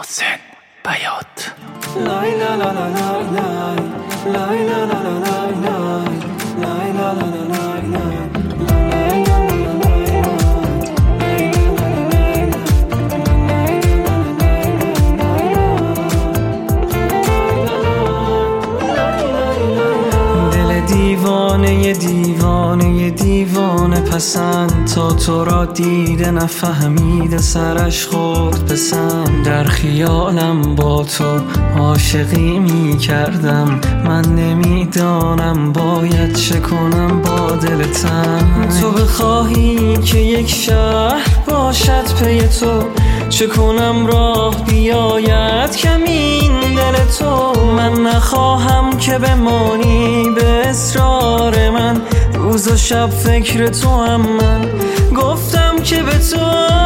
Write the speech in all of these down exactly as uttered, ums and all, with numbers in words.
محسن بیات. لای لا لا لا لای لای لای لا لا لا لای لای لای لا لا لا لای لای. دل دیوانه دیوانه دیوانه پسند، تا تو را دیده نفهمیده سرش خورد پسند. در خیالم با تو عاشقی می کردم، من نمیدانم باید چه کنم با دل تنگ. تو بخواهی که یک شهر باشد پی تو، چه کنم راه بیاید کمین دل تو. من نخواهم که بمانی به اصرار من، روز و شب فکر تو هم من گفتم که به تو.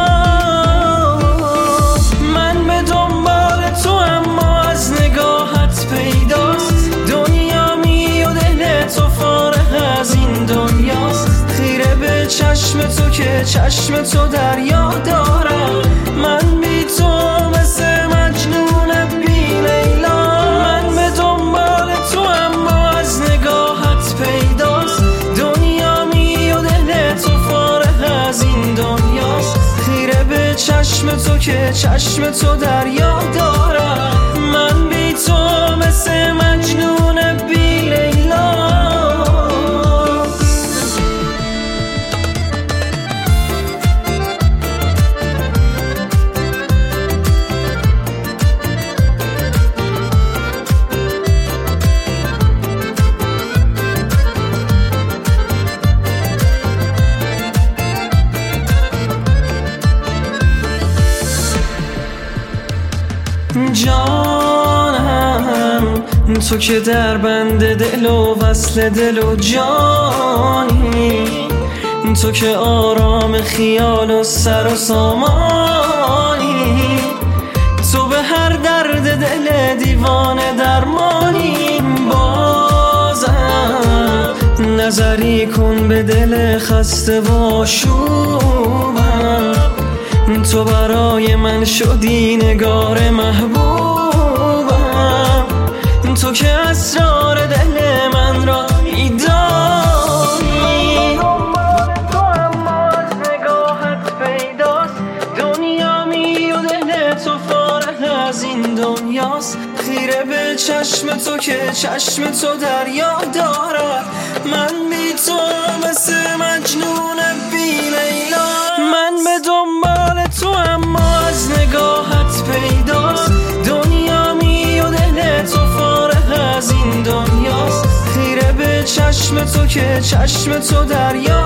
من به دنبال تو اما از نگاهت پیداست، دنیا می و دل تو فارغ از این دنیاست. خیره به چشم تو که چشم تو دریا دارم، من بی تو مثل مجنون بی لیلا. من به دنبال تو اما از نگاهت پیداست، دنیا می و دل تو فارغ از این دنیاست. خیره به چشم تو که چشم تو دریا دارم، من بی تو مثل مجنون بی لیلا. جانم تو که در بند دل و وصل دل و جانی، تو که آرام خیال و سر و سامانی. تو به هر درد دل دیوانه درمانی. بازم نظری کن به دل خسته و آشوبم، تو برای من شدی نگار محبوبم. تو که اسرار دل من را میدانی، تو اما از نگاهت پیداست، دنیا می و دل تو فارغ از این دنیاست. خیره به چشم تو که چشم تو دریا دارد، من بی تو مثل مجنون بی لیلا. من به دنبال تو اما از نگاهت پیداست، دنیا می و دل تو فارغ از این دنیاست. خیره به چشم تو که چشم تو دریا